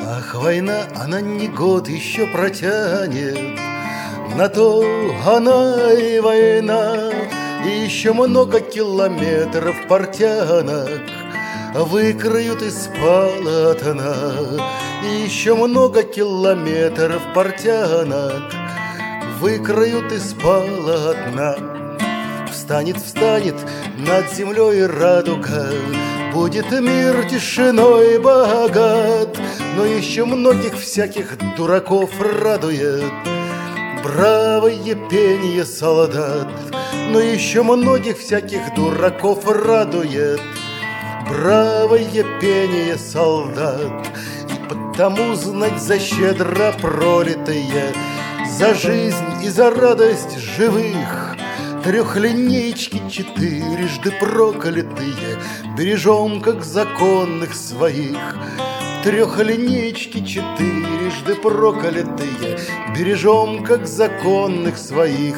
Ах, война, она не год еще протянет, на то она и война, и еще много километров портянок выкроют из полотна, и еще много километров портянок выкроют из полотна. Встанет, встанет над землей радуга, будет мир тишиной богат, но еще многих всяких дураков радует бравое пение солдат. Но еще многих всяких дураков радует бравое пение солдат. И потому знать за щедро пролитые, за жизнь и за радость живых, трехлинейки четырежды проклятые бережем, как законных своих. Трехлинейки четырежды проклятые бережем, как законных своих.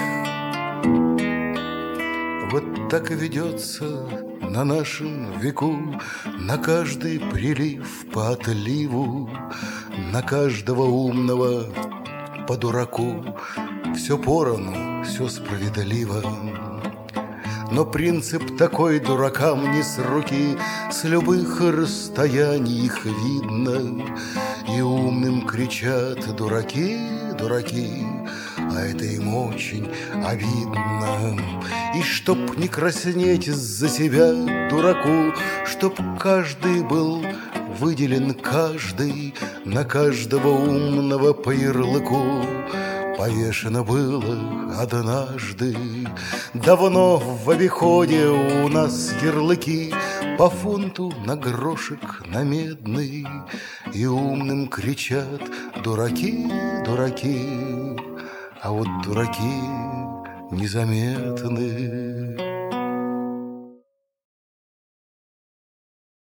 Вот так и ведется на нашем веку, на каждый прилив по отливу, на каждого умного по дураку. Все поровну, все справедливо. Но принцип такой дуракам не с руки, с любых расстояний их видно. И умным кричат: дураки, дураки, а это им очень обидно. И чтоб не краснеть за себя дураку, чтоб каждый был выделен, каждый на каждого умного по ярлыку. Повешено было однажды, давно в обиходе у нас ярлыки по фунту на грошек на медный. И умным кричат: дураки, дураки, а вот дураки незаметны.